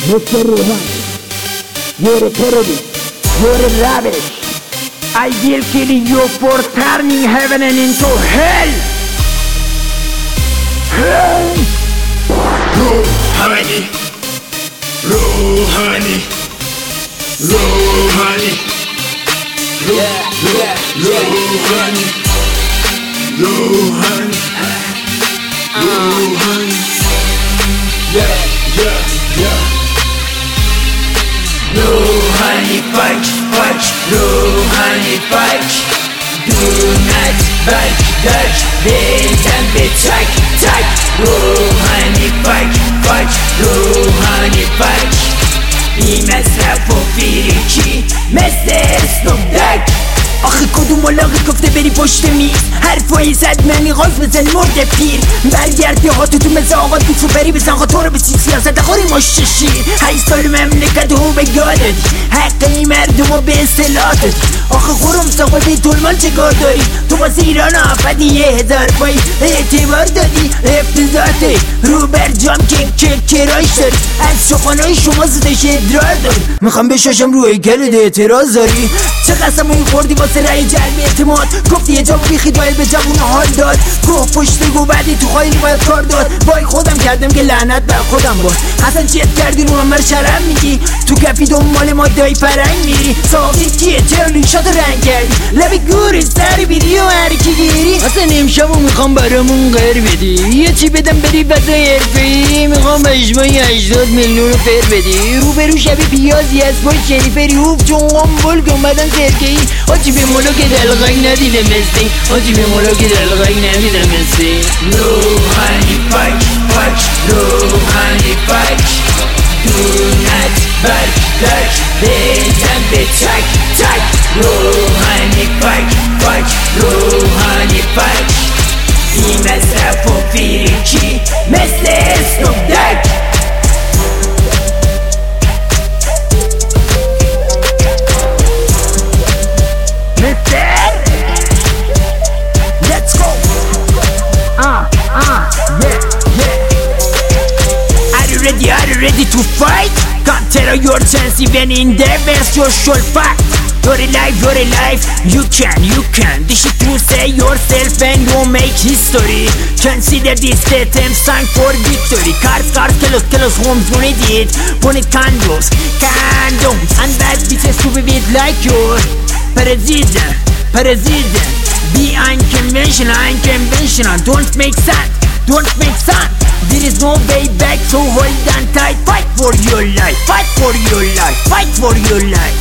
Mr. Rohani, you're a terrorist, you're a rubbish. I will kill you for turning heaven into hell. Rohani, Rohani, Rohani, Rohani, Rohani, Rohani, Rohani, fight, fight, Rohani, fight. Do not budge, bend and be tight, tight. Rohani, fight, fight, Rohani, fight. بی مصرف و فیریکی مثل اسنوب دک. آخه کدوم ملاقی گفته بری پشت میز حرفایی زد منی غاز بزن مرد پیر برگردی هاتو تو مثل آقا دوفو بری بزن خوا تو رو به سیاست خوری مشت شیر 8 سال مملکت رو به یاد دادی حقی مردم رو به اصطلاح دادی. آخه خورم ساقا بی طولمال چه کار داری تو واسه ایران آفدی 1000 پایی اعتبار دادی افتضاحته رو بر جام که کرایش داری از شخانهای شما زدش ادرار داری میخوام بشاشم روی گلد اعتراض داری چه قسمایی خوردی واسه رای جلب اعتماد گفتی یه جا بیخی دایل به جوون حال داد گفت پشت گو بعدی تو خواهی باید کار داد بای خودم کردم که لعنت بر خودم باد حسن چیت کردی رو من شرم میگی تو کفی دنبال ما دایی پرنگ میری صافی کیه چرا نیشات رنگ کردی لبی گوری سری بیدی و هرکی گیری حسن امشبو میخوام برامون غیر بدی یه چی بدم بری وضع حرفه‌ای میخوام اجماعی 80 میلیون رو فر بدی روبرو شبی پیازی از باید شریفری اوف چون قنبل گنبدن سرکه‌ای آجی به ملاک دلغنگ ندیده مثلی آجی به ملاک دلغنگ ندیده مثلی روحانی فک فک روحانی فک دونت برک بزن به تک تک روحانی فک فک روحانی فک بی مصرف و فیریکی مثل اسنوب دک. Are you ready to fight? Can't tell your chance even in the best you should fight. You're alive, you can. This shit to say yourself and you make history. Consider this system sign for victory. Cars, kilos, homes, you need it. Put it condoms, and bad bitches to be with like your president. Be unconventional, don't make sense. There is no way back, so hold on tight. Fight for your life, fight for your life, fight for your life.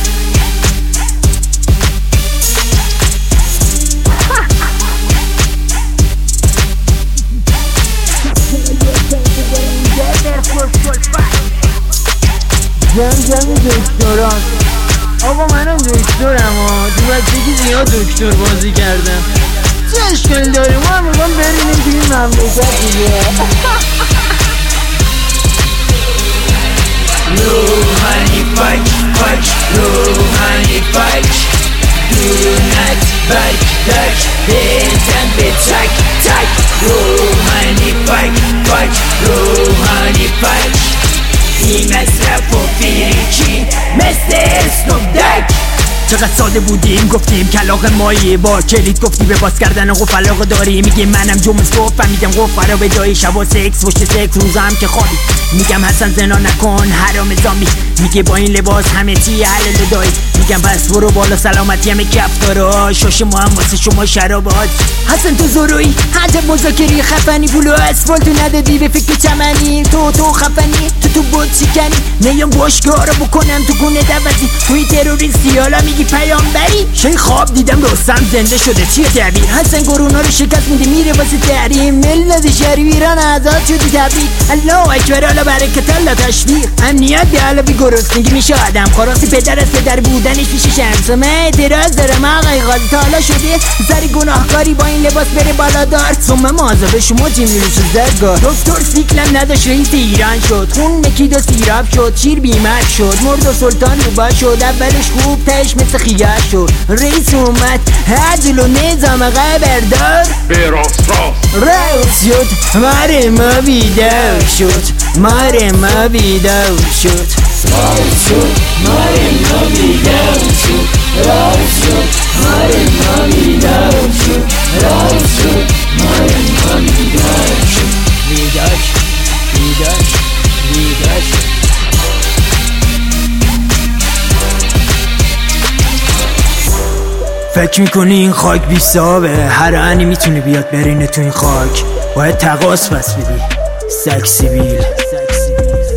جمع دکتران آقا منم دکترم تو بچگی زیاد دکتر بازی کردم چه اشکال داره ما هم میخوام برینیم توی این مملکت دیگه. روحانی فک روحانی فک دونت برک بزن به تک تک روحانی فک روحانی فک بی مصرف و فیریکی مثل اسنوب دک. چقدر ساده بودیم گفتیم کلاغ مایی با کلید گفتی به باز کردن قفلاق داری میگیم منم جمز گفتم میگم قفرا به جای شبا سکس پشت سکس روزم که خوابی میگم حسن زنا نکن حرام زامی میگه با این لباس همه چی حلال دایی میگم بس برو بالا سلامتی همه کفتارا شاش ما هم واسه شما شرابات حسن تو زروی حجب مذاکری خفنی پولو اسفالتو ندادی به فکر چمنی تو خفنی تو بود شکنی نیام باشگاه رو بکنم تو گونه دوزی توی تروریستی حالا میگی پیامبری شای خواب دیدم رستم زنده شده چیه تعبیر حسن گرونا رو شکست میده میره واسه تحریم ملت شهری ایران آزاد شدی تبریک الله اکبر الله برکت الله تشویق امنیت به علاوه گرسنگی میشه آدم خلاصی پدر از پدر بودنش پیش شمس من اعتراض دارم آقای قاضی تا حالا شده سری گناهکاری با این لباس بره بالادار ثم مازه به شما چی میرسه زرگار دکتر سیکلم نداشت رئیس ایران شد خون مکید و سیراب شد شیر بیمار شد مرد و سلطان روبا شد اولش خوب تش مثل خیار شد رئیس اومد عدل و نظام خبردار به راست رئیس شد مره ما بیدار شد ماره ما بیدار شد ماره ما بیدار شد راز شد ماره ما بیدار شد راز شد ماره ما بیدار شد بیدار شد فکر میکنی این خاک بی صابه، هر انی میتونه بیاد برینه تو این خاک. باید تقاس پس بدی سگ سیبیل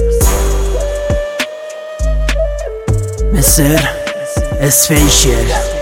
مصر اسفیشل